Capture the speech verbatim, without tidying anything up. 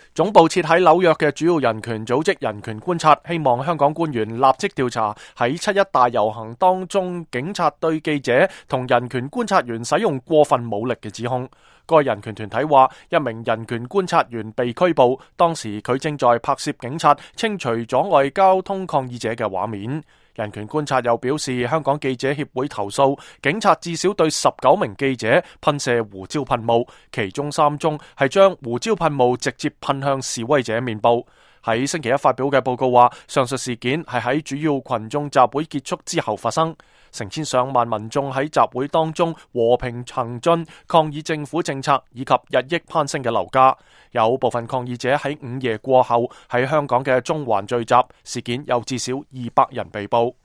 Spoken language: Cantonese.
總部設喺紐約嘅主要人權組織人權觀察，希望香港官員立即調查喺七一大遊行當中，警察對記者同人權觀察員使用過分武力嘅指控。該人權團體話，一名人權觀察員被拘捕，當時佢正在拍攝警察清除阻礙交通抗議者嘅畫面。人權觀察又表示，香港記者協會投訴警察至少對十九名記者噴射胡椒噴霧，其中三宗係將胡椒噴霧直接噴向示威者面部。喺星期一發表嘅報告話，上述事件係喺主要群眾集會結束之後發生，成千上萬民眾喺集會當中和平行進，抗議政府政策以及日益攀升嘅樓價。有部分抗議者喺午夜過後喺香港嘅中環聚集，事件有至少二百人被捕。